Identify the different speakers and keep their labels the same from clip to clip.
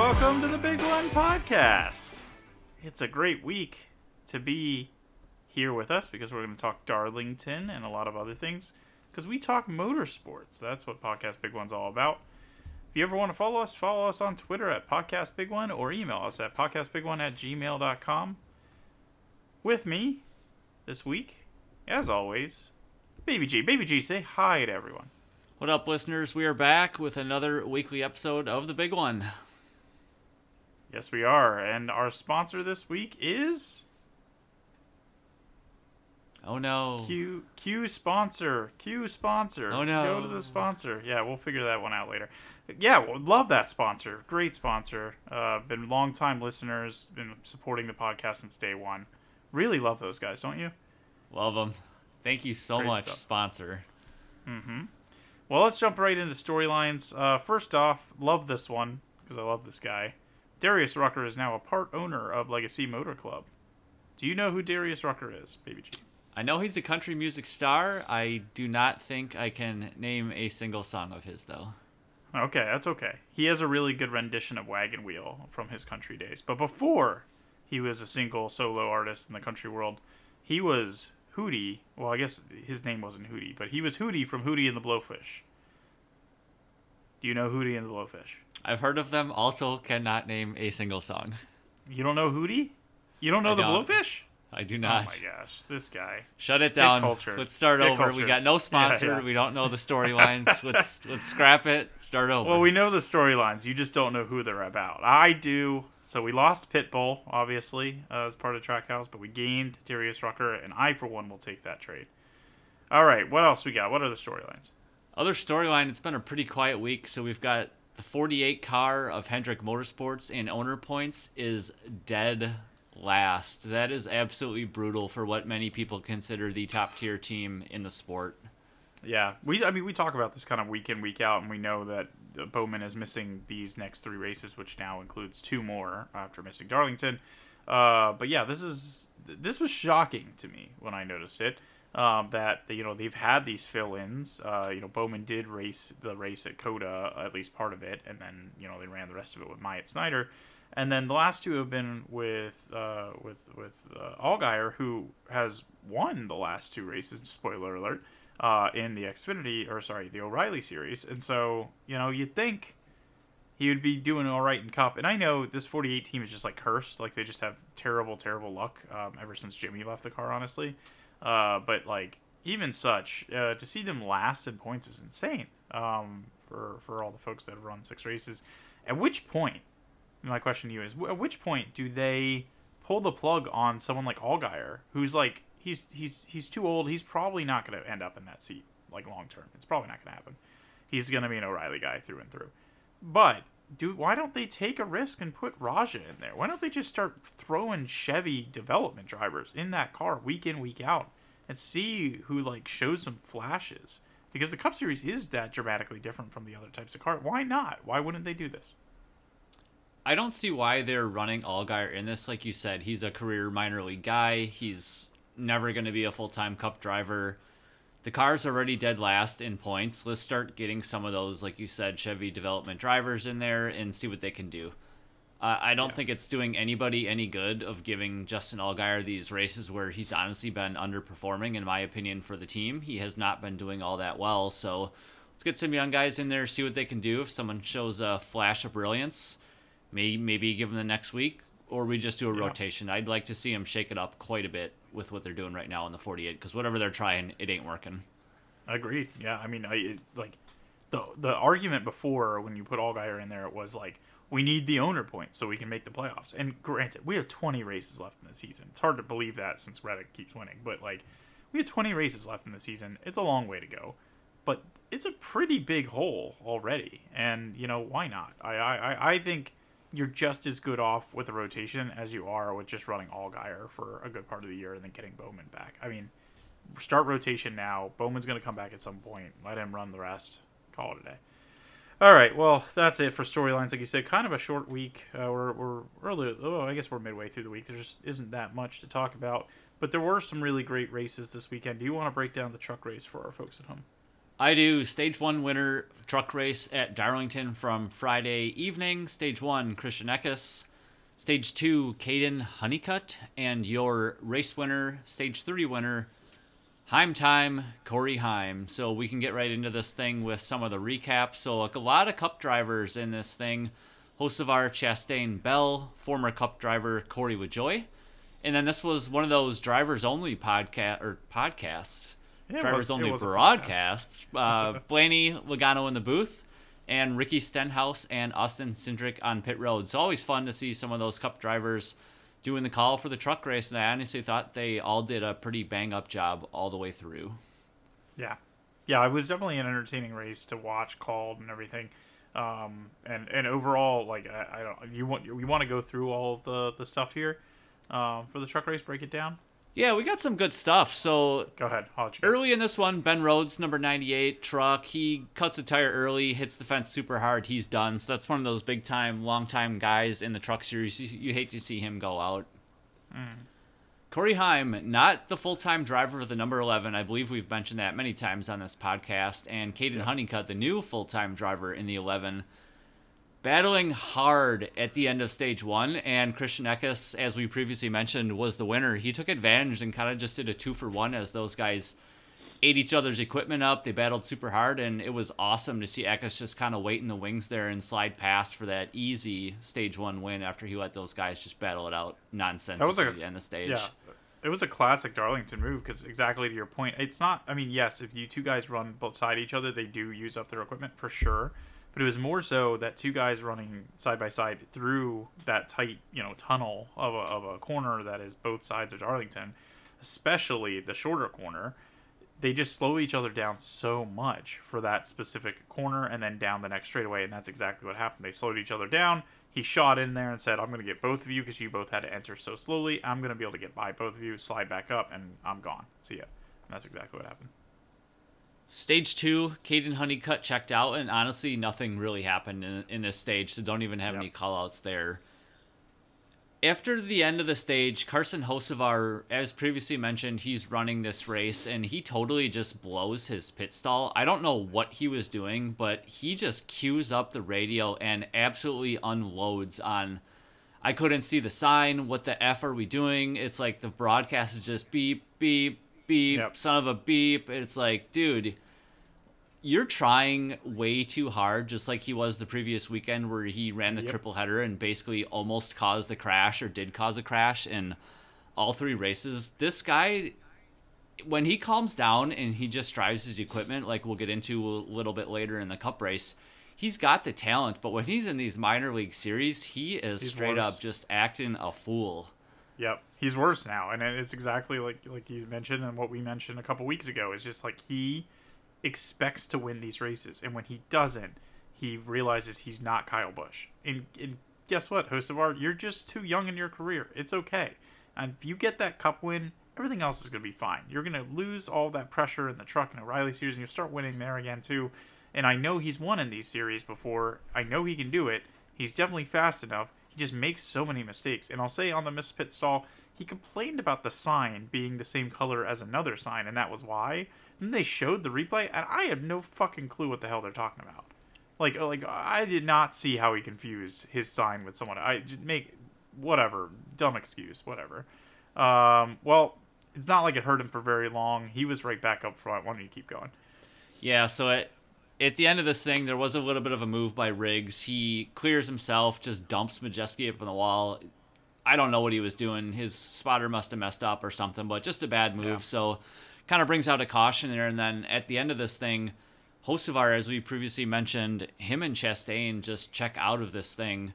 Speaker 1: welcome to the Big One Podcast. It's a great week to be here with us because we're going to talk Darlington and a lot of other things because we talk motorsports. That's what Podcast Big One's all about. If you ever want to follow us on Twitter at Podcast Big One or email us at podcastbigone@gmail.com. With me this week, as always, Baby G. Baby G, say hi to everyone.
Speaker 2: What up, listeners? We are back with another weekly episode of The Big One.
Speaker 1: Yes, we are. And our sponsor this week is...
Speaker 2: Oh, no.
Speaker 1: Q sponsor.
Speaker 2: Oh, no.
Speaker 1: Go to the sponsor. Yeah, we'll figure that one out later. Yeah, well, love that sponsor. Great sponsor. Been long-time listeners. Been supporting the podcast since day one. Really love those guys, don't you?
Speaker 2: Love them. Thank you so much,
Speaker 1: stuff.
Speaker 2: sponsor.
Speaker 1: Mm-hmm. Well, let's jump right into storylines. First off, love this one, because I love this guy. Darius Rucker is now a part owner of Legacy Motor Club. Do you know who Darius Rucker is, Baby G?
Speaker 2: I know he's a country music star. I do not think I can name a single song of his, though.
Speaker 1: Okay, that's okay. He has a really good rendition of Wagon Wheel from his country days. But before he was a single solo artist in the country world, he was Hootie. Well, I guess his name wasn't Hootie, but he was Hootie from Hootie and the Blowfish. Do you know Hootie and the Blowfish?
Speaker 2: I've heard of them, also cannot name a single song.
Speaker 1: You don't know Hootie? You don't know the Blowfish?
Speaker 2: I do not.
Speaker 1: Oh my gosh, this guy.
Speaker 2: Shut it down.
Speaker 1: Culture.
Speaker 2: Let's start over.
Speaker 1: Culture.
Speaker 2: We got no sponsor.
Speaker 1: Yeah.
Speaker 2: We don't know the storylines. let's scrap it. Start over.
Speaker 1: Well, we know the storylines. You just don't know who they're about. I do. So we lost Pitbull, obviously, as part of Trackhouse, but we gained Darius Rucker, and I, for one, will take that trade. All right, what else we got? What are the storylines?
Speaker 2: Other storyline, it's been a pretty quiet week, so we've got the 48 car of Hendrick Motorsports in owner points is dead last. That is absolutely brutal for what many people consider the top tier team in the sport.
Speaker 1: Yeah, we talk about this kind of week in, week out, and we know that Bowman is missing these next three races, which now includes two more after missing Darlington. But yeah, this was shocking to me when I noticed it. That they've had these fill-ins. Bowman did race the race at Coda, at least part of it, and then they ran the rest of it with Myatt Snyder. And then the last two have been with Allgaier, who has won the last two races. Spoiler alert. In the the O'Reilly series. And so, you'd think he would be doing all right in Cup. And I know this 48 team is just like cursed. Like, they just have terrible, terrible luck ever since Jimmy left the car, honestly. But, like, even such, to see them last in points is insane for all the folks that have run 6 races. At which point, my question to you is, at which point do they pull the plug on someone like Allgaier, who's like, he's too old. He's probably not going to end up in that seat, like, long term. It's probably not going to happen. He's going to be an O'Reilly guy through and through. But why don't they take a risk and put Raja in there? Why don't they just start throwing Chevy development drivers in that car week in, week out, and see who, like, shows some flashes? Because the Cup Series is that dramatically different from the other types of car. Why not? Why wouldn't they do this?
Speaker 2: I don't see why they're running Allgaier in this. Like you said, he's a career minor league guy. He's never going to be a full-time Cup driver. The car's already dead last in points. Let's start getting some of those, like you said, Chevy development drivers in there and see what they can do. I don't think it's doing anybody any good of giving Justin Allgaier these races where he's honestly been underperforming, in my opinion, for the team. He has not been doing all that well. So let's get some young guys in there, see what they can do. If someone shows a flash of brilliance, maybe give them the next week, or we just do a rotation. I'd like to see them shake it up quite a bit with what they're doing right now in the 48, because whatever they're trying, it ain't working.
Speaker 1: Agreed. Yeah, I mean, the argument before when you put Allgaier in there, it was like, we need the owner points so we can make the playoffs. And granted, we have 20 races left in the season. It's hard to believe that since Reddick keeps winning, but like, we have 20 races left in the season. It's a long way to go, but it's a pretty big hole already. And why not? I think you're just as good off with the rotation as you are with just running Allgaier for a good part of the year and then getting Bowman back. I mean, start rotation now. Bowman's going to come back at some point. Let him run the rest. Call it a day. All right, well, that's it for storylines. Like you said, kind of a short week. We're early. Oh, I guess we're midway through the week. There just isn't that much to talk about. But there were some really great races this weekend. Do you want to break down the truck race for our folks at home?
Speaker 2: I do Stage 1 winner truck race at Darlington from Friday evening. Stage 1, Christian Eckes. Stage 2, Caden Honeycutt. And your race winner, Stage 3 winner, Heim Time, Corey Heim. So we can get right into this thing with some of the recaps. So a lot of Cup drivers in this thing. Hocevar Chastain Bell, former Cup driver Corey LaJoie. And then this was one of those drivers-only podcasts.
Speaker 1: Yeah,
Speaker 2: Drivers-only broadcasts. Blaney Logano in the booth, and Ricky Stenhouse and Austin Cindric on pit road. It's always fun to see some of those Cup drivers doing the call for the truck race, and I honestly thought they all did a pretty bang-up job all the way through.
Speaker 1: Yeah, it was definitely an entertaining race to watch, called and everything. And overall, like I don't, we want to go through all of the stuff here for the truck race, break it down.
Speaker 2: Yeah, we got some good stuff. So
Speaker 1: go ahead.
Speaker 2: Early in this one, Ben Rhodes, number 98 truck, he cuts a tire early, hits the fence super hard. He's done. So that's one of those big time, long time guys in the truck series. You hate to see him go out. Corey Heim, not the full-time driver of the number 11. I believe we've mentioned that many times on this podcast. And Caden Honeycutt, the new full-time driver in the 11, battling hard at the end of Stage 1. And Christian Eckes, as we previously mentioned, was the winner. He took advantage and kind of just did a 2-for-1 as those guys ate each other's equipment up. They battled super hard, and it was awesome to see Eckes just kind of wait in the wings there and slide past for that easy Stage 1 win after he let those guys just battle it out nonsensically at the end of the stage.
Speaker 1: Yeah, it was a classic Darlington move because exactly to your point, it's not, I mean, yes, if you two guys run both side each other, they do use up their equipment for sure. But it was more so that two guys running side by side through that tight, tunnel of a corner that is both sides of Darlington, especially the shorter corner. They just slow each other down so much for that specific corner and then down the next straightaway, and that's exactly what happened. They slowed each other down. He shot in there and said, I'm going to get both of you because you both had to enter so slowly. I'm going to be able to get by both of you, slide back up, and I'm gone. See ya. And that's exactly what happened.
Speaker 2: Stage 2, Caden Honeycutt checked out, and honestly, nothing really happened in this stage, so don't even have any call-outs there. After the end of the stage, Carson Hocevar, as previously mentioned, he's running this race, and he totally just blows his pit stall. I don't know what he was doing, but he just cues up the radio and absolutely unloads on, I couldn't see the sign, what the F are we doing? It's like the broadcast is just beep, beep, beep, son of a beep. It's like, dude, you're trying way too hard, just like he was the previous weekend where he ran the triple header and basically almost caused a crash or did cause a crash in all 3 races. This guy, when he calms down and he just drives his equipment, like we'll get into a little bit later in the Cup race, he's got the talent, but when he's in these minor league series, he's straight worse. Up just acting a fool.
Speaker 1: Yep, he's worse now, and it's exactly like you mentioned and what we mentioned a couple weeks ago. It's just like he expects to win these races, and when he doesn't, he realizes he's not Kyle Busch. And guess what, Hocevar, you're just too young in your career. It's okay. And if you get that Cup win, everything else is going to be fine. You're going to lose all that pressure in the truck and O'Reilly series, and you'll start winning there again too. And I know he's won in these series before. I know he can do it. He's definitely fast enough. He just makes so many mistakes. And I'll say on the missed pit stall, he complained about the sign being the same color as another sign, and that was why. Then they showed the replay, and I have no fucking clue what the hell they're talking about. Like I did not see how he confused his sign with someone. I just make whatever dumb excuse, whatever. Well, it's not like it hurt him for very long. He was right back up front. Why don't you keep going?
Speaker 2: Yeah. So at the end of this thing, there was a little bit of a move by Riggs. He clears himself, just dumps Majeski up on the wall. I don't know what he was doing. His spotter must have messed up or something, but just a bad move. Yeah. So kind of brings out a caution there. And then at the end of this thing, Hocevar, as we previously mentioned, him and Chastain just check out of this thing.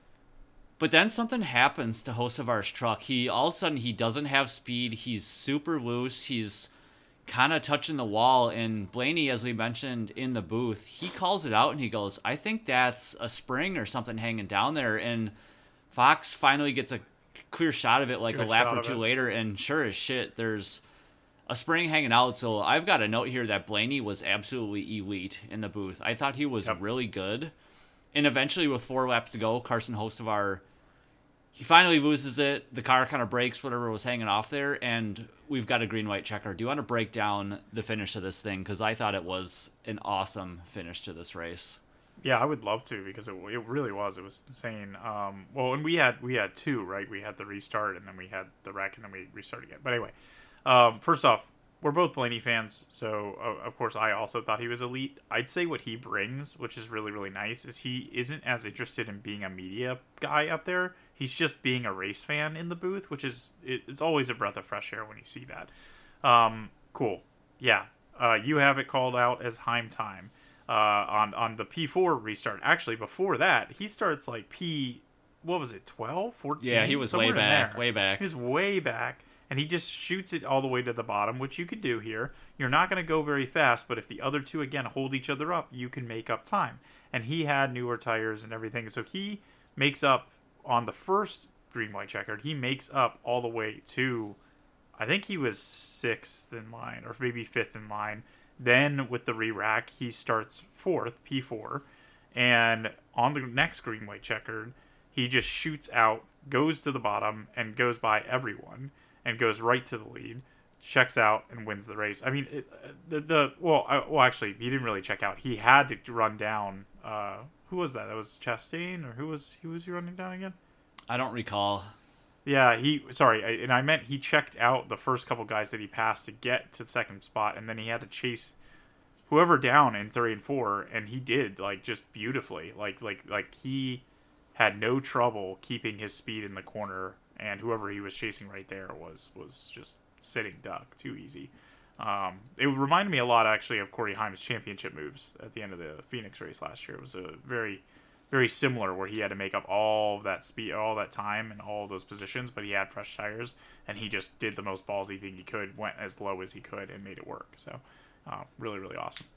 Speaker 2: But then something happens to Hocevar's truck. All of a sudden, he doesn't have speed. He's super loose. He's kind of touching the wall. And Blaney, as we mentioned in the booth, he calls it out and he goes, I think that's a spring or something hanging down there. And Fox finally gets a clear shot of it like a lap or two later. And sure as shit, there's a spring hanging out. So I've got a note here that Blaney was absolutely elite in the booth. I thought he was really good. And eventually with 4 laps to go, Carson Hocevar, he finally loses it. The car kind of breaks whatever was hanging off there, and we've got a green-white checker. Do you want to break down the finish of this thing? Because I thought it was an awesome finish to this race.
Speaker 1: Yeah, I would love to because it really was. It was insane. Well, and we had two, right? We had the restart and then we had the wreck and then we restarted again. But anyway, first off, we're both Blaney fans, so of course I also thought he was elite. I'd say what he brings, which is really really nice, is he isn't as interested in being a media guy up there. He's just being a race fan in the booth, which is it's always a breath of fresh air when you see that. Cool. Yeah, you have it called out as Heim time. On the P4 restart. Actually, before that, he starts like what was it, 12, 14?
Speaker 2: Yeah, he was way back.
Speaker 1: He was way back, and he just shoots it all the way to the bottom, which you could do here. You're not going to go very fast, but if the other two, again, hold each other up, you can make up time. And he had newer tires and everything, so he makes up on the first green white checkered, he makes up all the way to, I think he was 6th in line, or maybe 5th in line. Then with the re-rack, he starts 4th, P4, and on the next green white checkered, he just shoots out, goes to the bottom, and goes by everyone, and goes right to the lead, checks out, and wins the race. I mean, actually, he didn't really check out. He had to run down. Who was that? That was Chastain, or who was he running down again?
Speaker 2: I don't recall.
Speaker 1: Yeah, I meant he checked out the first couple guys that he passed to get to the second spot, and then he had to chase whoever down in 3 and 4, and he did, like, just beautifully. Like he had no trouble keeping his speed in the corner, and whoever he was chasing right there was just sitting duck, too easy. It reminded me a lot, actually, of Corey Heim's championship moves at the end of the Phoenix race last year. It was a very very similar, where he had to make up all that speed, all that time, and all those positions, but he had fresh tires, and he just did the most ballsy thing he could, went as low as he could, and made it work. So, really, really awesome.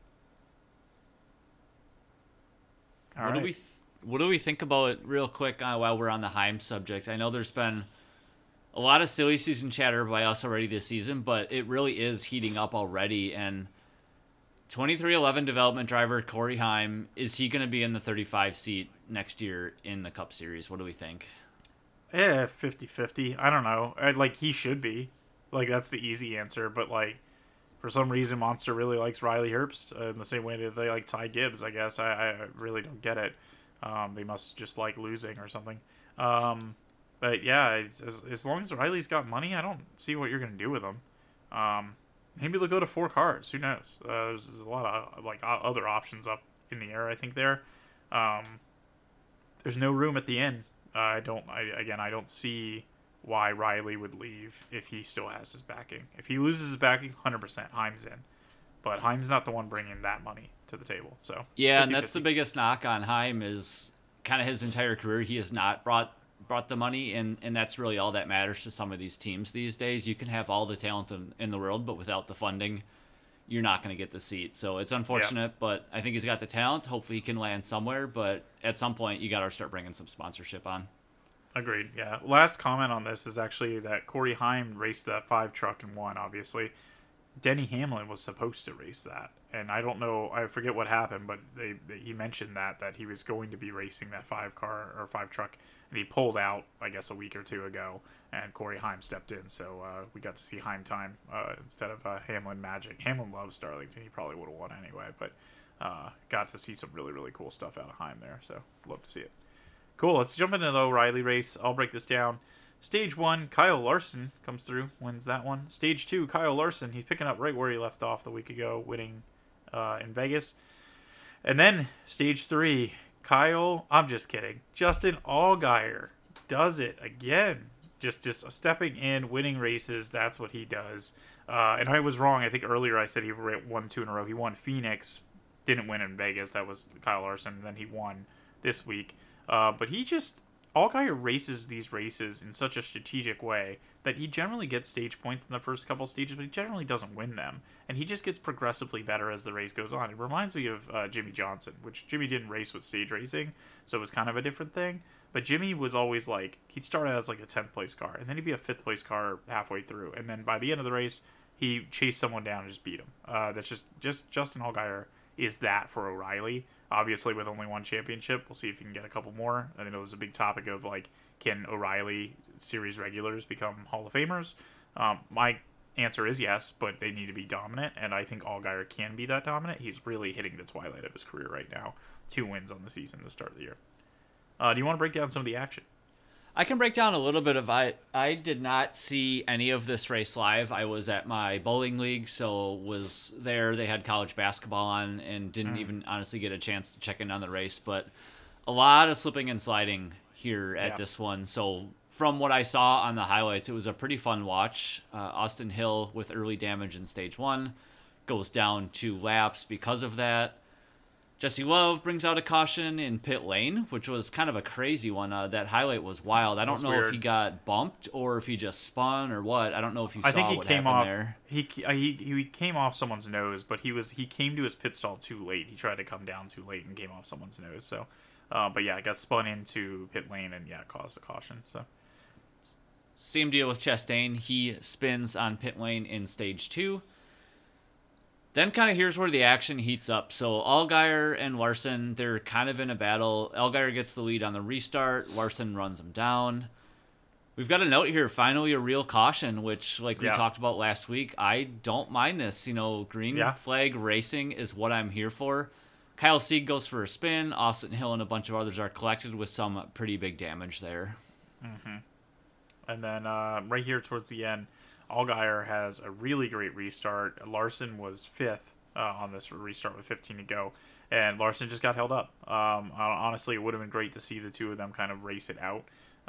Speaker 2: What do we think about it, real quick, while we're on the Heim subject? I know there's been a lot of silly season chatter by us already this season, but it really is heating up already, and 2311 development driver Corey Heim, is he going to be in the 35 seat next year in the Cup Series? What do we think?
Speaker 1: 50-50. I don't know. He should be. Like, that's the easy answer. But, like, for some reason, Monster really likes Riley Herbst in the same way that they like Ty Gibbs, I guess. I really don't get it. They must just like losing or something. But, yeah, as long as Riley's got money, I don't see what you're going to do with him. Maybe they'll go to 4 cars. Who knows? There's a lot of other options up in the air, I think, there. There's no room at the end. I don't see why Riley would leave if he still has his backing. If he loses his backing, 100% Heim's in. But Heim's not the one bringing that money to the table. So
Speaker 2: yeah, and that's the biggest knock on Heim is kind of his entire career. He has not brought the money, and that's really all that matters to some of these teams these days. You can have all the talent in the world, but without the funding, you're not going to get the seat. So it's unfortunate, but I think he's got the talent. Hopefully he can land somewhere, but at some point you got to start bringing some sponsorship on.
Speaker 1: Agreed, yeah. Last comment on this is actually that Corey Heim raced that 5 truck and won, obviously. Denny Hamlin was supposed to race that, and I don't know, I forget what happened, but he mentioned that he was going to be racing that 5 truck, and he pulled out, I guess, a week or two ago, and Corey Heim stepped in, so we got to see Heim time instead of Hamlin magic. Hamlin loves Darlington, he probably would have won anyway, but got to see some really, really cool stuff out of Heim there, so love to see it. Cool, let's jump into the O'Reilly race. I'll break this down. Stage 1, Kyle Larson comes through, wins that one. Stage 2, Kyle Larson, he's picking up right where he left off the week ago, winning in Vegas. And then Stage 3, I'm just kidding, Justin Allgaier does it again. Just stepping in, winning races, that's what he does. And I was wrong, I think earlier I said he won 2 in a row. He won Phoenix, didn't win in Vegas, that was Kyle Larson, and then he won this week. But Allgaier races these races in such a strategic way that he generally gets stage points in the first couple stages, but he generally doesn't win them. And he just gets progressively better as the race goes on. It reminds me of Jimmy Johnson, which Jimmy didn't race with stage racing, so it was kind of a different thing. But Jimmy was always he'd start out as a 10th place car, and then he'd be a 5th place car halfway through. And then by the end of the race, he chased someone down and just beat him. That's just Justin Allgaier is that for O'Reilly. Obviously, with only one championship, we'll see if he can get a couple more. I think it was a big topic of like, can O'Reilly Series regulars become Hall of Famers? My answer is yes, but they need to be dominant, and I think Allgaier can be that dominant. He's really hitting the twilight of his career right now. 2 wins on the season to start the year. Do you want to break down some of the action?
Speaker 2: I can break down a little bit of I did not see any of this race live. I was at my bowling league, so was there. They had college basketball on and didn't even honestly get a chance to check in on the race. But a lot of slipping and sliding here at this one. So from what I saw on the highlights, it was a pretty fun watch. Austin Hill with early damage in stage 1 goes down 2 laps because of that. Jesse Love brings out a caution in pit lane, which was kind of a crazy one. That highlight was wild. I don't know if he got bumped or if he just spun or what. I don't know if you saw what happened there.
Speaker 1: He came off someone's nose, but he came to his pit stall too late. He tried to come down too late and came off someone's nose. So, but yeah, got spun into pit lane and caused a caution. So,
Speaker 2: same deal with Chastain. He spins on pit lane in stage 2. Then kind of here's where the action heats up. So Allgaier and Larson, they're kind of in a battle. Allgaier gets the lead on the restart. Larson runs him down. We've got a note here, finally a real caution, which like we talked about last week, I don't mind this. Green flag racing is what I'm here for. Kyle Sieg goes for a spin. Austin Hill and a bunch of others are collected with some pretty big damage there.
Speaker 1: Mm-hmm. And then right here towards the end, Allgaier has a really great restart. Larson was 5th on this restart with 15 to go, and Larson just got held up. Honestly, it would have been great to see the two of them kind of race it out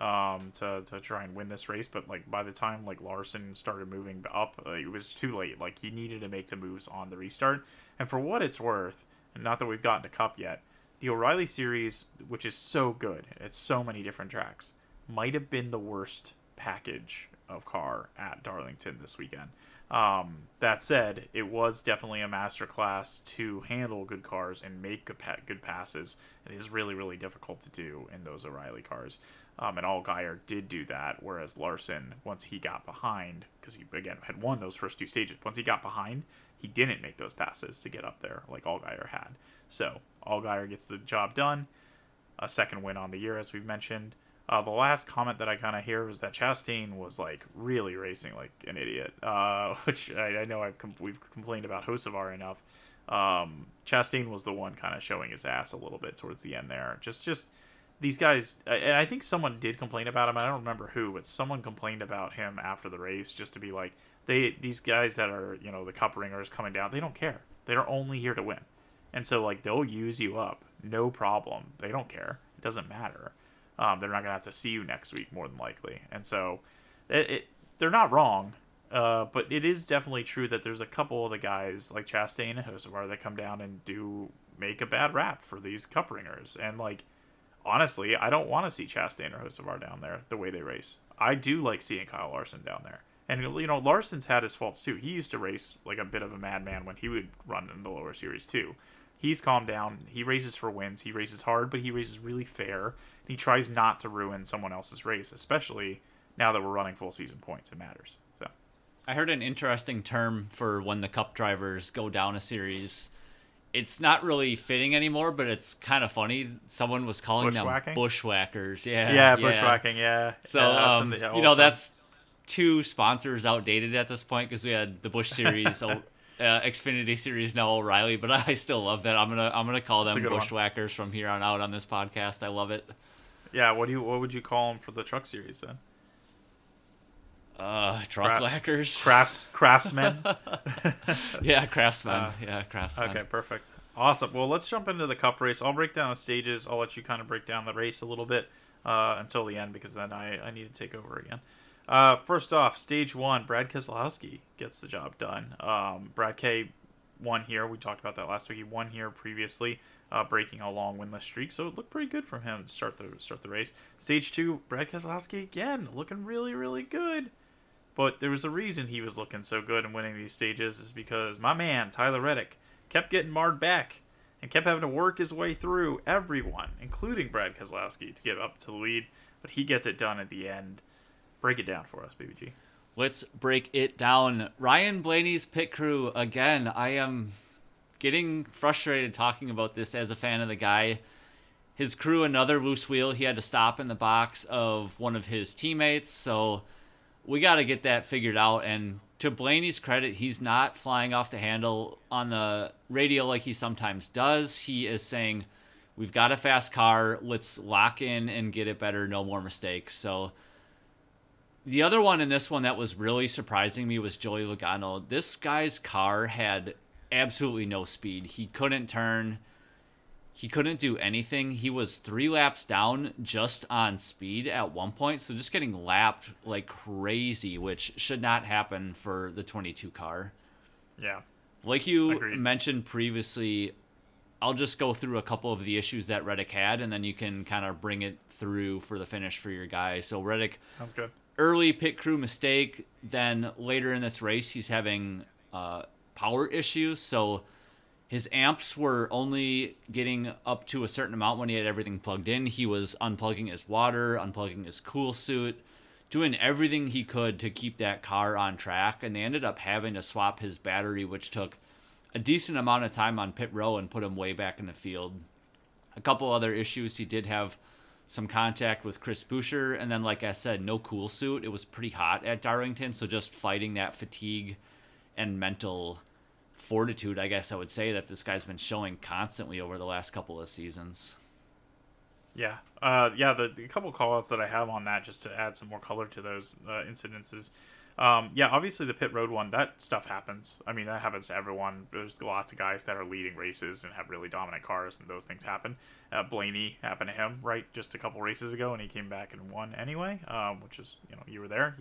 Speaker 1: to try and win this race, but like by the time like Larson started moving up, it was too late. Like he needed to make the moves on the restart. And for what it's worth, and not that we've gotten to Cup yet, the O'Reilly Series, which is so good, it's so many different tracks, might have been the worst package of car at Darlington this weekend. That said, it was definitely a masterclass to handle good cars and make good passes. It is really, really difficult to do in those O'Reilly cars. And Allgaier did do that, whereas Larson, once he got behind, because he, again, had won those first 2 stages, once he got behind, he didn't make those passes to get up there like Allgaier had. So, Allgaier gets the job done. A second win on the year, as we've mentioned. The last comment that I kind of hear was that Chastain was like really racing like an idiot, which I know we've complained about Hocevar enough. Chastain was the one kind of showing his ass a little bit towards the end there. Just these guys, and I think someone did complain about him. I don't remember who, but someone complained about him after the race just to be like, these guys that are the cup ringers coming down, they don't care. They're only here to win, and so like they'll use you up, no problem. They don't care. It doesn't matter. They're not going to have to see you next week, more than likely. And so they're not wrong, but it is definitely true that there's a couple of the guys like Chastain and Hocevar that come down and do make a bad rap for these cup ringers. And, like, honestly, I don't want to see Chastain or Hocevar down there the way they race. I do like seeing Kyle Larson down there. And, Larson's had his faults, too. He used to race like a bit of a madman when he would run in the lower series, too. He's calmed down. He races for wins. He races hard, but he races really fair. He tries not to ruin someone else's race, especially now that we're running full season points. It matters. So,
Speaker 2: I heard an interesting term for when the cup drivers go down a series. It's not really fitting anymore, but it's kind of funny. Someone was calling them bushwhackers.
Speaker 1: Yeah, bushwhacking. Yeah.
Speaker 2: So, that's 2 sponsors outdated at this point because we had the Busch Series. Xfinity Series now O'Reilly, but I still love that. I'm gonna call them bushwhackers from here on out on this podcast. I love it.
Speaker 1: Yeah, what would you call them for the truck series then?
Speaker 2: Truck whackers.
Speaker 1: Craftsmen.
Speaker 2: Yeah, craftsmen. Craftsmen.
Speaker 1: Okay, perfect. Awesome. Well, let's jump into the cup race. I'll break down the stages. I'll let you kind of break down the race a little bit until the end because then I need to take over again. First off, stage 1, Brad Keselowski gets the job done. Brad K won here. We talked about that last week. He won here previously, breaking a long winless streak, so it looked pretty good from him to start the race. Stage 2, Brad Keselowski again, looking really, really good. But there was a reason he was looking so good and winning these stages is because my man, Tyler Reddick, kept getting marred back and kept having to work his way through everyone, including Brad Keselowski, to get up to the lead. But he gets it done at the end. Break it down for us, BBG.
Speaker 2: Let's break it down. Ryan Blaney's pit crew again. I am getting frustrated talking about this as a fan of the guy. His crew, another loose wheel. He had to stop in the box of one of his teammates. So we got to get that figured out. And to Blaney's credit, he's not flying off the handle on the radio like he sometimes does. He is saying, we've got a fast car. Let's lock in and get it better. No more mistakes. So the other one in this one that was really surprising me was Joey Logano. This guy's car had absolutely no speed. He couldn't turn. He couldn't do anything. He was 3 laps down just on speed at one point. So just getting lapped like crazy, which should not happen for the 22 car.
Speaker 1: Yeah.
Speaker 2: Like you
Speaker 1: Agreed.
Speaker 2: mentioned previously, I'll just go through a couple of the issues that Reddick had, and then you can kind of bring it through for the finish for your guy. So Reddick,
Speaker 1: Sounds good.
Speaker 2: early pit crew mistake. Then later in this race, he's having power issues. So his amps were only getting up to a certain amount when he had everything plugged in. He was unplugging his water, unplugging his cool suit, doing everything he could to keep that car on track. And they ended up having to swap his battery, which took a decent amount of time on pit row and put him way back in the field. A couple other issues. He did have some contact with Chris Buescher, and then, like I said, no cool suit. It was pretty hot at Darlington, so just fighting that fatigue and mental fortitude, I guess I would say, that this guy's been showing constantly over the last couple of seasons.
Speaker 1: Yeah. The couple call-outs that I have on that, just to add some more color to those incidences. Obviously the pit road one, that stuff happens. I mean, that happens to everyone. There's lots of guys that are leading races and have really dominant cars, and those things happen. Blaney happened to him, right, just a couple races ago, and he came back and won anyway, which is, you were there,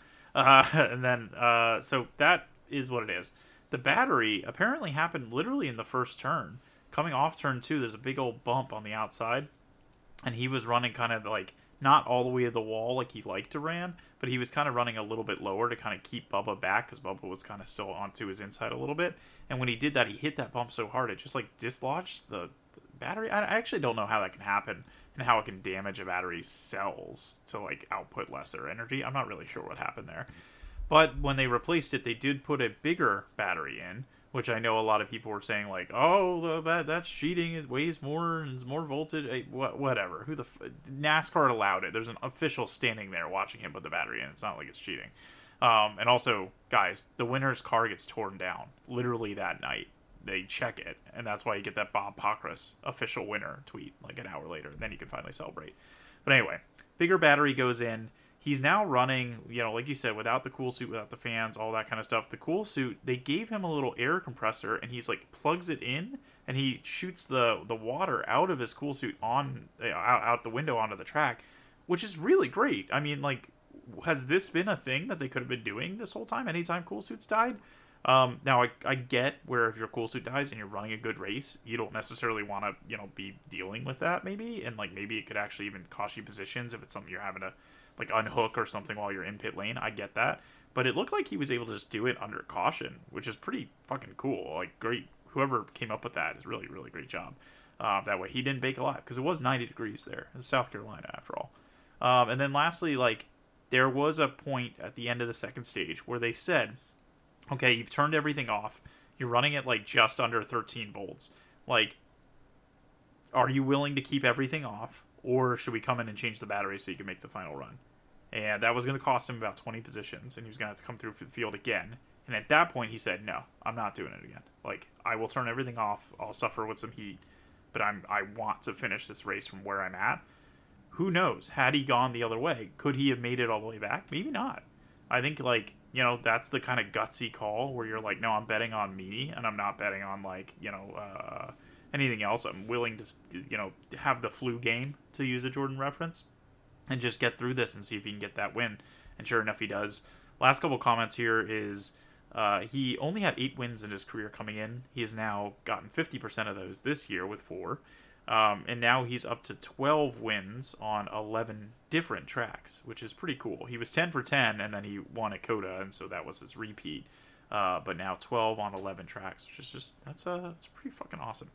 Speaker 1: so that is what it is. The battery apparently happened literally in the first turn. Coming off turn 2, there's a big old bump on the outside, and he was running kind of like not all the way to the wall like he liked to ran, but he was kind of running a little bit lower to kind of keep Bubba back, because Bubba was kind of still onto his inside a little bit. And when he did that, he hit that bump so hard it just like dislodged the battery. I actually don't know how that can happen and how it can damage a battery's cells to like output lesser energy. I'm not really sure what happened there. But when they replaced it, they did put a bigger battery in, which I know a lot of people were saying, like, oh, that's cheating. It weighs more and it's more voltage. Whatever. NASCAR allowed it. There's an official standing there watching him put the battery in. It's not like it's cheating. And also, guys, the winner's car gets torn down literally that night. They check it, and that's why you get that Bob Pockrass official winner tweet like an hour later. Then you can finally celebrate. But anyway, bigger battery goes in. He's now running, like you said, without the cool suit, without the fans, all that kind of stuff. The cool suit, they gave him a little air compressor, and he's like plugs it in, and he shoots the water out of his cool suit out the window onto the track, which is really great. I mean, like, has this been a thing that they could have been doing this whole time? Anytime cool suits died? Now I get where if your cool suit dies and you're running a good race, you don't necessarily want to be dealing with that maybe, and like maybe it could actually even cost you positions if it's something you're having to like unhook or something while you're in pit lane. I get that, but it looked like he was able to just do it under caution, which is pretty fucking cool. Like, great, whoever came up with that is really, really great job. That way he didn't bake alive, because it was 90 degrees there. It's South Carolina after all. And then lastly, like, there was a point at the end of the second stage where they said, okay, you've turned everything off, you're running at like just under 13 volts, like, are you willing to keep everything off, or should we come in and change the battery so you can make the final run? And that was going to cost him about 20 positions, and he was going to have to come through the field again. And at that point, he said, no, I'm not doing it again. Like, I will turn everything off, I'll suffer with some heat, but I want to finish this race from where I'm at. Who knows? Had he gone the other way, could he have made it all the way back? Maybe not. I think, like, that's the kind of gutsy call where you're like, no, I'm betting on me, and I'm not betting on, like, anything else. I'm willing to, have the flu game, to use a Jordan reference, and just get through this and see if he can get that win. And sure enough, he does. Last couple comments here is he only had 8 wins in his career coming in. He has now gotten 50% of those this year with 4. And now he's up to 12 wins on 11 different tracks, which is pretty cool. He was 10 for 10, and then he won at COTA, and so that was his repeat. But now 12 on 11 tracks, which is just, that's pretty fucking awesome.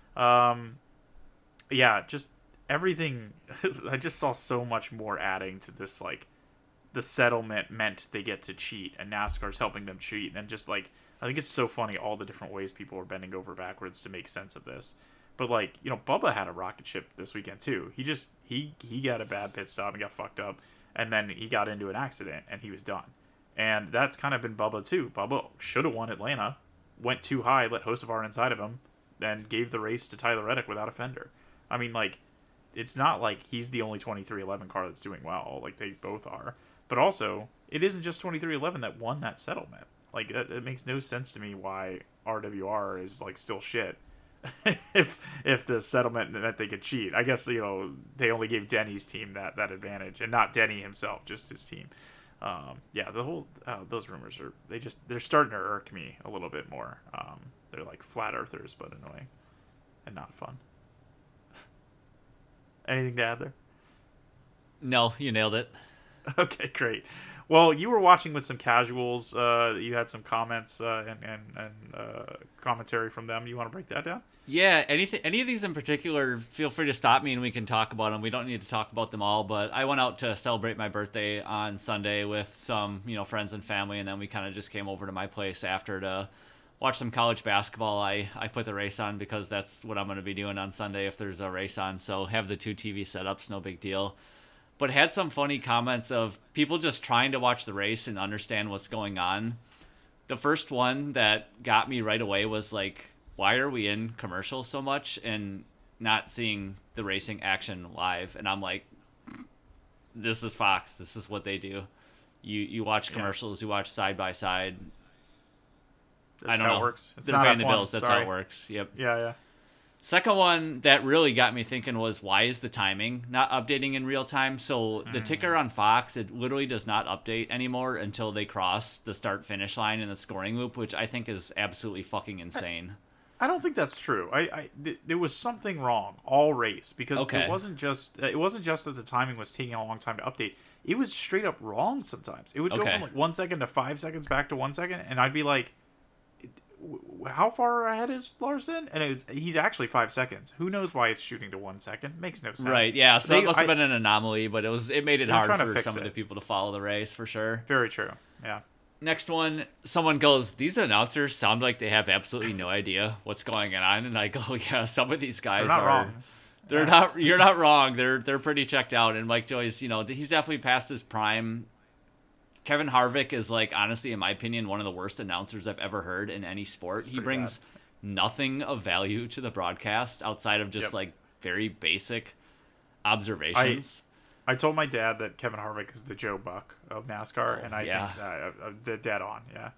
Speaker 1: Just everything. I just saw so much more adding to this, like, the settlement meant they get to cheat, and NASCAR's helping them cheat, and just, like, I think it's so funny all the different ways people are bending over backwards to make sense of this. But like, Bubba had a rocket ship this weekend too. He got a bad pit stop and got fucked up, and then he got into an accident and he was done. And that's kind of been Bubba too. Bubba should have won Atlanta, went too high, let Hocevar inside of him, then gave the race to Tyler Reddick without a fender. I mean, like, it's not like he's the only 2311 car that's doing well. Like, they both are. But also, it isn't just 2311 that won that settlement. Like, it makes no sense to me why RWR is, like, still shit. if the settlement meant they could cheat. I guess, they only gave Denny's team that advantage. And not Denny himself, just his team. Yeah, the whole those rumors they're starting to irk me a little bit more. They're like flat earthers, but annoying and not fun. Anything to add there?
Speaker 2: No, you nailed it.
Speaker 1: Okay, great. Well, you were watching with some casuals. You had some comments and commentary from them. You want to break that down?
Speaker 2: Yeah, any of these in particular, feel free to stop me and we can talk about them. We don't need to talk about them all, but I went out to celebrate my birthday on Sunday with some, friends and family, and then we kind of just came over to my place after to watch some college basketball. I put the race on because that's what I'm going to be doing on Sunday if there's a race on, so have the 2 TV setups, no big deal. But had some funny comments of people just trying to watch the race and understand what's going on. The first one that got me right away was like, why are we in commercials so much and not seeing the racing action live? And I'm like, this is Fox. This is what they do. You watch commercials, you watch side by side.
Speaker 1: That's I don't know. It works.
Speaker 2: They're paying the bills. That's how it works. Yep.
Speaker 1: Yeah.
Speaker 2: Second one that really got me thinking was, why is the timing not updating in real time? So the ticker on Fox, it literally does not update anymore until they cross the start-finish line in the scoring loop, which I think is absolutely fucking insane.
Speaker 1: I don't think that's true. There was something wrong all race because it wasn't just that the timing was taking a long time to update. It was straight up wrong sometimes. It would go from like 1 second to 5 seconds back to 1 second, and I'd be like, how far ahead is Larson? And he's actually 5 seconds. Who knows why it's shooting to 1 second? Makes no sense.
Speaker 2: Right, yeah. So it must have been an anomaly, but it made it hard for some of the people to follow the race, for sure.
Speaker 1: Very true, yeah.
Speaker 2: Next one, someone goes, these announcers sound like they have absolutely no idea what's going on. And I go, yeah, some of these guys
Speaker 1: They're not wrong.
Speaker 2: You're not wrong. They're pretty checked out. And Mike Joy's, he's definitely past his prime. Kevin Harvick is, like, honestly, in my opinion, one of the worst announcers I've ever heard in any sport. He brings nothing of value to the broadcast outside of just like very basic observations.
Speaker 1: I told my dad that Kevin Harvick is the Joe Buck of NASCAR, and I think they're dead on, yeah.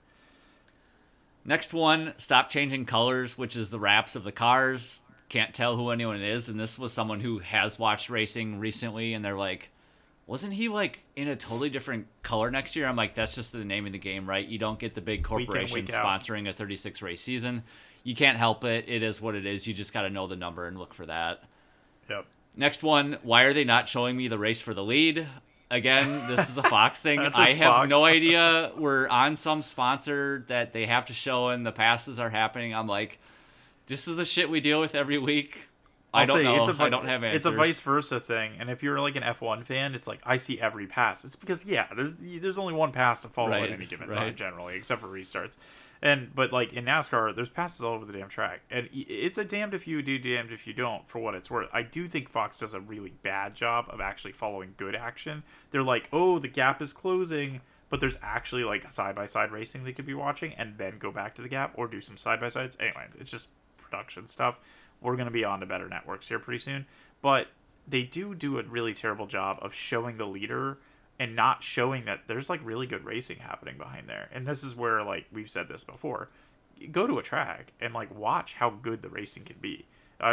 Speaker 2: Next one, stop changing colors, which is the wraps of the cars. Can't tell who anyone is, and this was someone who has watched racing recently, and they're like, wasn't he like in a totally different color next year? I'm like, that's just the name of the game, right? You don't get the big corporation sponsoring a 36 race season. You can't help it. It is what it is. You just got to know the number and look for that.
Speaker 1: Yep.
Speaker 2: Next one, why are they not showing me the race for the lead? Again, this is a Fox thing. I have
Speaker 1: Fox.
Speaker 2: No idea. We're on some sponsor that they have to show and the passes are happening. I'm like, this is the shit we deal with every week. I don't know. I don't have answers.
Speaker 1: It's a vice versa thing. And if you're like an F1 fan, it's like, I see every pass. It's because, there's only one pass to follow at any given time, generally, except for restarts. But like in NASCAR, there's passes all over the damn track. And it's a damned if you do, damned if you don't, for what it's worth. I do think Fox does a really bad job of actually following good action. They're like, oh, the gap is closing, but there's actually like side-by-side racing they could be watching and then go back to the gap or do some side-by-sides. Anyway, it's just production stuff. We're going to be on to better networks here pretty soon. But they do a really terrible job of showing the leader and not showing that there's like really good racing happening behind there. And this is where, like, we've said this before, go to a track and like watch how good the racing can be.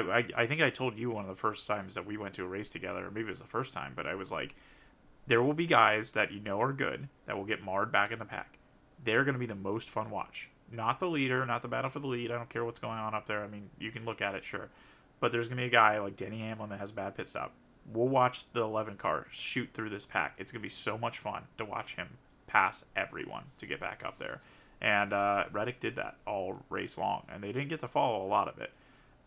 Speaker 1: I think I told you one of the first times that we went to a race together, or maybe it was the first time, but I was like, there will be guys that are good that will get marred back in the pack. They're going to be the most fun watch. Not the leader, not the battle for the lead. I don't care what's going on up there. I mean, you can look at it, sure. But there's going to be a guy like Denny Hamlin that has a bad pit stop. We'll watch the 11 car shoot through this pack. It's going to be so much fun to watch him pass everyone to get back up there. And Reddick did that all race long, and they didn't get to follow a lot of it.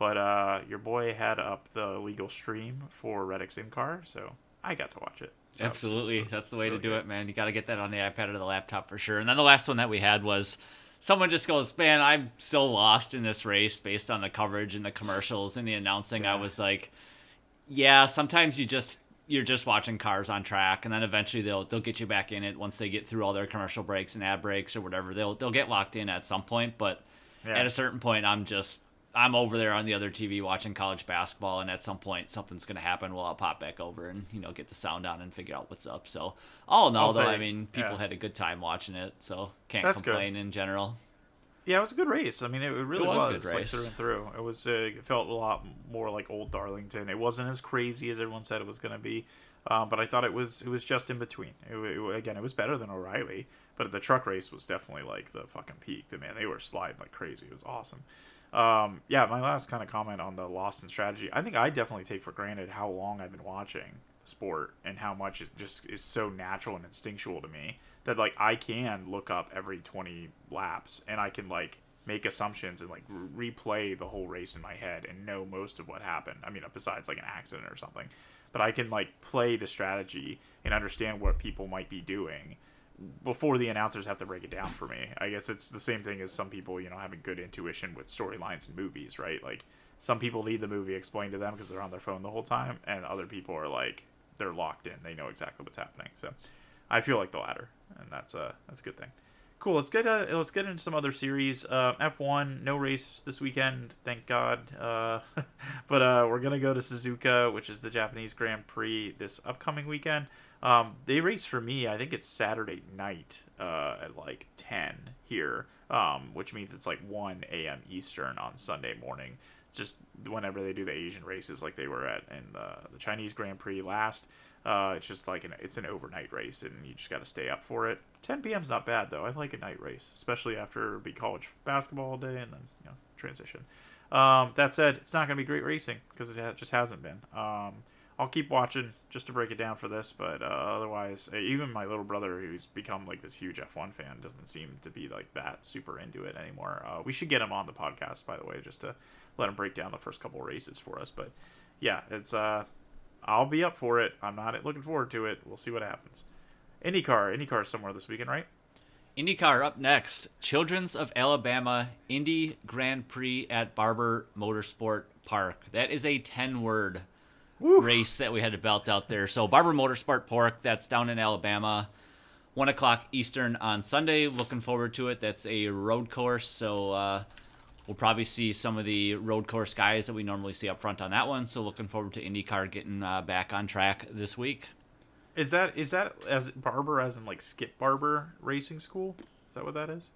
Speaker 1: But your boy had up the legal stream for Reddick's in-car, so I got to watch it. So
Speaker 2: absolutely. That's the way to do it, man. You got to get that on the iPad or the laptop for sure. And then the last one that we had was someone just goes, man, I'm so lost in this race based on the coverage and the commercials and the announcing.
Speaker 1: Yeah.
Speaker 2: I was like, yeah, sometimes you're just watching cars on track, and then eventually they'll get you back in it once they get through all their commercial breaks and ad breaks or whatever. They'll get locked in at some point, but at a certain point, I'm over there on the other TV watching college basketball, and at some point something's going to happen. Well, I'll pop back over and get the sound on and figure out what's up. So all in all, though, I mean, people had a good time watching it, so can't complain in general.
Speaker 1: Yeah, it was a good race. I mean, it really was
Speaker 2: a good race.
Speaker 1: Like, through and through. It was. It felt a lot more like old Darlington. It wasn't as crazy as everyone said it was going to be, but I thought it was just in between. Again, it was better than O'Reilly, but the truck race was definitely like the fucking peak. Man, they were sliding like crazy. It was awesome. Yeah, my last kind of comment on the lost in strategy. I think I definitely take for granted how long I've been watching sport and how much it just is so natural and instinctual to me that like I can look up every 20 laps and I can like make assumptions and like replay the whole race in my head and know most of what happened. I mean, besides like an accident or something, but I can like play the strategy and understand what people might be doing before the announcers have to break it down for me. I guess it's the same thing as some people, having good intuition with storylines in movies, right? Like some people need the movie explained to them because they're on their phone the whole time, and other people are like they're locked in. They know exactly what's happening. So I feel like the latter, and that's a good thing. Cool. Let's get into some other series. F1, no race this weekend, thank God. But we're gonna go to Suzuka, which is the Japanese Grand Prix, this upcoming weekend. They race for me. I think it's Saturday night at like 10 here, which means it's like 1 a.m. Eastern on Sunday morning. Just whenever they do the Asian races, like they were at in the Chinese Grand Prix last. It's just like it's an overnight race, and you just got to stay up for it. 10 p.m. is not bad though. I like a night race, especially after big college basketball all day and then transition. That said, it's not going to be great racing because it just hasn't been. I'll keep watching just to break it down for this, but otherwise, even my little brother, who's become like this huge F1 fan, doesn't seem to be like that super into it anymore. We should get him on the podcast, by the way, just to let him break down the first couple races for us. But yeah, it's I'll be up for it. I'm not looking forward to it. We'll see what happens. IndyCar somewhere this weekend, right?
Speaker 2: IndyCar up next. Children's of Alabama Indy Grand Prix at Barber Motorsport Park. That is a 10-word race that we had to belt out there. So Barber Motorsport Park, that's down in Alabama. 1 o'clock Eastern on Sunday. Looking forward to it. That's a road course, so we'll probably see some of the road course guys that we normally see up front on that one. So looking forward to IndyCar getting back on track this week.
Speaker 1: Is that as Barber as in like Skip Barber Racing School? Is that what that is?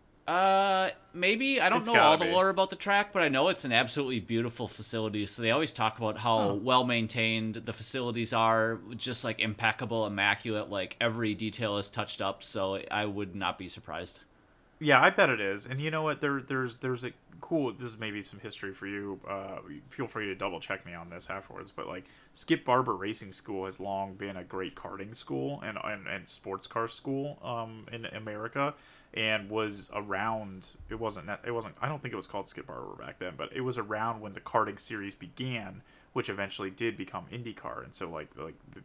Speaker 2: Maybe. I don't know all the lore about the track, but I know it's an absolutely beautiful facility. So they always talk about how well maintained the facilities are, just like impeccable, immaculate, like every detail is touched up. So I would not be surprised.
Speaker 1: Yeah, I bet it is. And you know what? There's a cool. This is maybe some history for you. Feel free to double check me on this afterwards. But like Skip Barber Racing School has long been a great karting school and sports car school in America, and was around. It wasn't. I don't think it was called Skip Barber back then, but it was around when the karting series began, which eventually did become IndyCar. And so like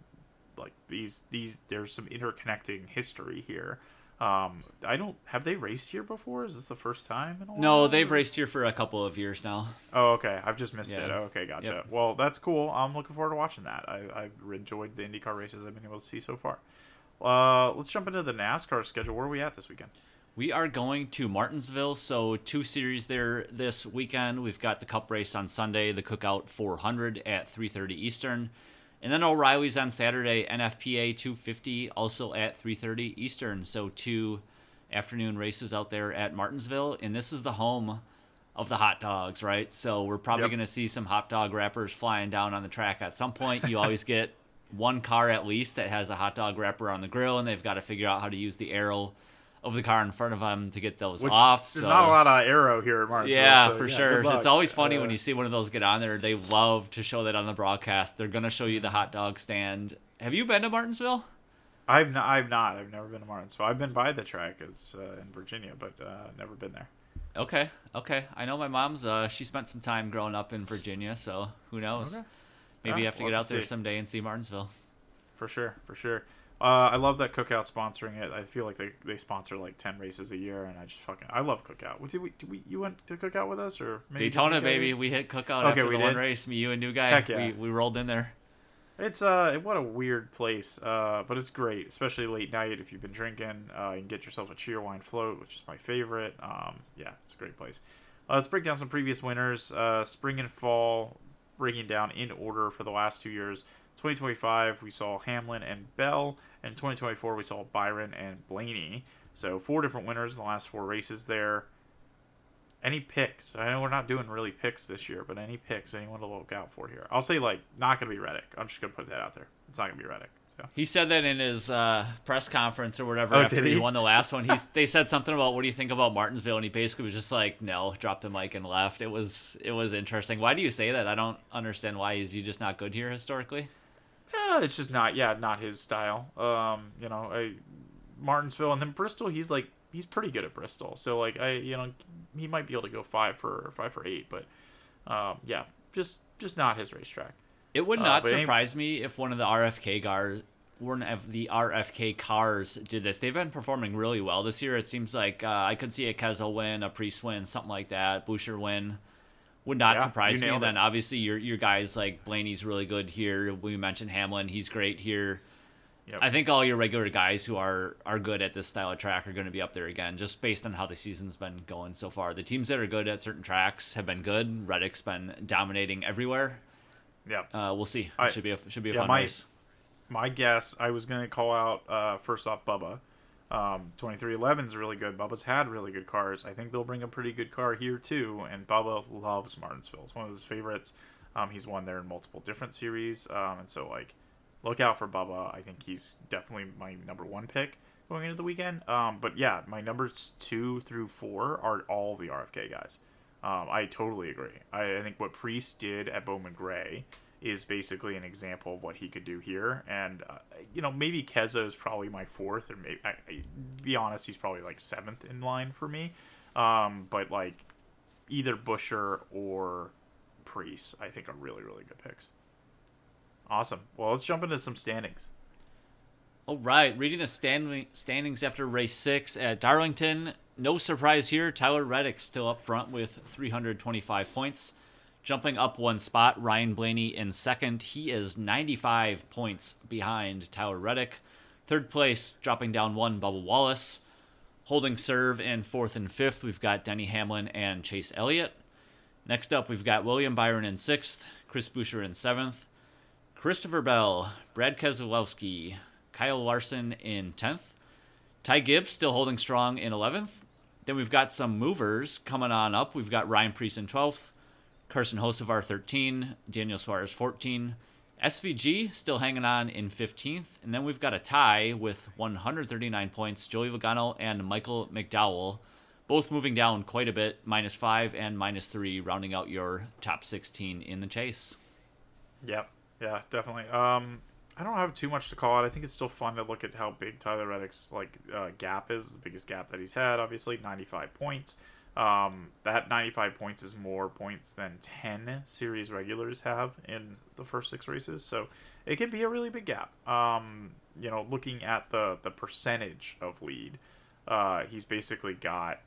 Speaker 1: these there's some interconnecting history here. Have they raced here before? Is this the first time in a while?
Speaker 2: No, they've raced here for a couple of years now.
Speaker 1: Oh, okay. I've just missed it.
Speaker 2: Yeah.
Speaker 1: Oh, okay, gotcha.
Speaker 2: Yep.
Speaker 1: Well, that's cool. I'm looking forward to watching that. I've enjoyed the IndyCar races I've been able to see so far. Let's jump into the NASCAR schedule. Where are we at this weekend?
Speaker 2: We are going to Martinsville, so 2 series there this weekend. We've got the Cup race on Sunday, the Cookout 400 at 3:30 Eastern. And then O'Reilly's on Saturday, NFPA 250, also at 3:30 Eastern. So 2 afternoon races out there at Martinsville. And this is the home of the hot dogs, right? So we're probably going to see some hot dog wrappers flying down on the track at some point. You always get one car at least that has a hot dog wrapper on the grill, and they've got to figure out how to use the arrow of the car in front of them to get those off.
Speaker 1: There's not a lot of arrow here at Martinsville.
Speaker 2: Yeah, so, for sure. It's always funny when you see one of those get on there. They love to show that on the broadcast. They're going to show you the hot dog stand. Have you been to Martinsville?
Speaker 1: I've not. I've never been to Martinsville. I've been by the track in Virginia, but never been there.
Speaker 2: Okay. I know my mom's, she spent some time growing up in Virginia, so who knows? Okay. Maybe you have to get out there someday and see Martinsville.
Speaker 1: For sure. I love that Cookout sponsoring it. I feel like they sponsor like 10 races a year, and I love Cookout. You went to Cookout with us or maybe
Speaker 2: Daytona, baby. We hit Cookout after the one race. Me, you, and New Guy.
Speaker 1: Heck yeah.
Speaker 2: We rolled in there.
Speaker 1: It's what a weird place, but it's great, especially late night if you've been drinking. You can get yourself a Cheerwine float, which is my favorite. Yeah, it's a great place. Let's break down some previous winners. Spring and fall, breaking down in order for the last 2 years. 2025, we saw Hamlin and Bell. And 2024, we saw Byron and Blaney. So 4 different winners in the last 4 races there. Any picks? I know we're not doing really picks this year, but any picks anyone to look out for here? I'll say, like, not going to be Reddick. I'm just going to put that out there. It's not going to be Reddick. So.
Speaker 2: He said that in his press conference or whatever after he won the last one. They said something about, what do you think about Martinsville? And he basically was just like, no, dropped the mic and left. It was interesting. Why do you say that? I don't understand why. Is he just not good here historically?
Speaker 1: Yeah, it's just not his style. Martinsville and then Bristol, he's pretty good at Bristol. So like he might be able to go 5 for 8, but yeah, just not his racetrack.
Speaker 2: It would not surprise me if one of the RFK cars did this. They've been performing really well this year. It seems like I could see a Kezel win, a Priest win, something like that, Boucher win. Would not surprise me. And then obviously your guys like Blaney's really good here. We mentioned Hamlin, he's great here. Yep. I think all your regular guys who are good at this style of track are going to be up there again, just based on how the season's been going so far. The teams that are good at certain tracks have been good. Reddick's been dominating everywhere.
Speaker 1: Yeah,
Speaker 2: we'll see. It should be a fun race.
Speaker 1: My guess, I was going to call out first off Bubba. 2311's really good. Bubba's had really good cars. I think they'll bring a pretty good car here too. And Bubba loves Martinsville. It's one of his favorites. He's won there in multiple different series. And so like, look out for Bubba. I think he's definitely my number 1 pick going into the weekend. But yeah, my numbers 2 through 4 are all the RFK guys. I totally agree. I think what Priest did at Bowman Gray is basically an example of what he could do here. And, maybe Keza is probably my 4th, or maybe, be honest, he's probably like 7th in line for me. But like either Busher or Priest, I think are really, really good picks. Awesome. Well, let's jump into some standings.
Speaker 2: All right. Reading the standings after race 6 at Darlington. No surprise here. Tyler Reddick still up front with 325 points. Jumping up 1 spot, Ryan Blaney in 2nd. He is 95 points behind Tyler Reddick. 3rd place, dropping down 1, Bubba Wallace. Holding serve in 4th and 5th, we've got Denny Hamlin and Chase Elliott. Next up, we've got William Byron in 6th, Chris Buescher in 7th, Christopher Bell, Brad Keselowski, Kyle Larson in 10th. Ty Gibbs still holding strong in 11th. Then we've got some movers coming on up. We've got Ryan Preece in 12th. Carson Hocevar 13, Daniel Suarez 14, SVG still hanging on in 15th, and then we've got a tie with 139 points, Joey Logano and Michael McDowell, both moving down quite a bit, -5 and -3, rounding out your top 16 in the chase.
Speaker 1: Yep, yeah, definitely. I don't have too much to call out. I think it's still fun to look at how big Tyler Reddick's gap is. The biggest gap that he's had, obviously, 95 points. That 95 points is more points than 10 series regulars have in the first 6 races, so it can be a really big gap. Looking at the percentage of lead, he's basically got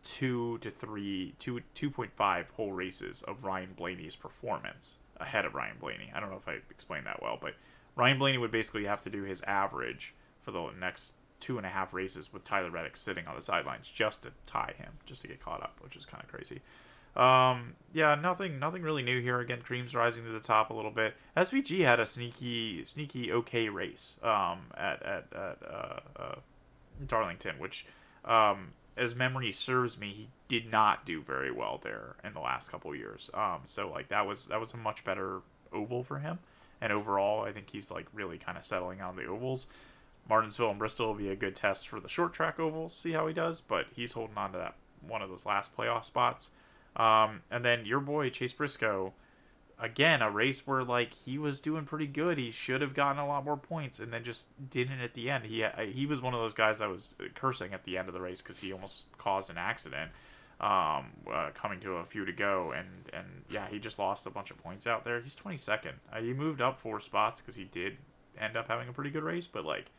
Speaker 1: 2.5 whole races of Ryan Blaney's performance ahead of Ryan Blaney. I don't know if I explained that well, but Ryan Blaney would basically have to do his average for the next 2.5 races with Tyler Reddick sitting on the sidelines just to tie him, just to get caught up, which is kind of crazy. Yeah, nothing really new here. Again, Cream's rising to the top a little bit. SVG had a sneaky okay race at Darlington, which as memory serves me, he did not do very well there in the last couple of years. So like that was a much better oval for him, and overall I think he's like really kind of settling on the ovals. Martinsville and Bristol will be a good test for the short track ovals, see how he does, but he's holding on to that one of those last playoff spots. And then your boy Chase Briscoe, again, a race where like he was doing pretty good. He should have gotten a lot more points and then just didn't at the end. He was one of those guys that was cursing at the end of the race because he almost caused an accident coming to a few to go, and yeah, he just lost a bunch of points out there. He's 22nd. He moved up 4 spots because he did end up having a pretty good race, but like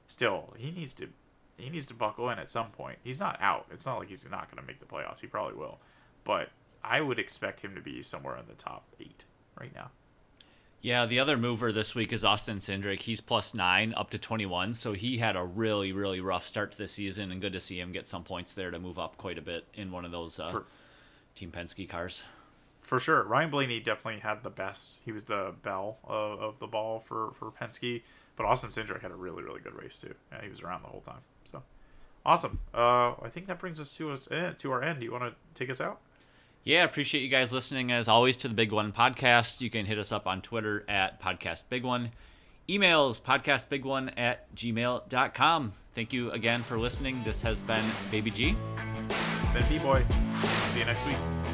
Speaker 1: still he needs to buckle in at some point. He's not out. It's not like he's not going to make the playoffs. He probably will, but I would expect him to be somewhere in the top 8 right now.
Speaker 2: Yeah, the other mover this week is Austin Cindric. He's +9 up to 21, so he had a really, really rough start to the season, and good to see him get some points there to move up quite a bit in one of those Team Penske cars.
Speaker 1: For sure. Ryan Blaney definitely had the best. He was the belle of the ball for Penske, but Austin Cindric had a really, really good race too. Yeah, he was around the whole time. So awesome. I think that brings us to our end. Do you want to take us out?
Speaker 2: Yeah, appreciate you guys listening, as always, to the Big One Podcast. You can hit us up on Twitter at PodcastBigOne. Emails, podcastbigone@gmail.com. Thank you again for listening. This has been Baby G.
Speaker 1: It's been B-Boy. See you next week.